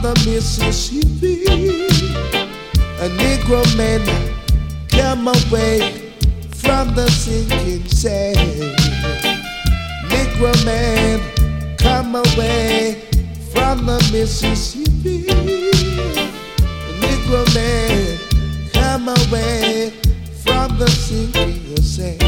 the Mississippi. A Negro man come away from the sinking sand. Negro man come away from the Mississippi. A Negro man come away from the sinking sand.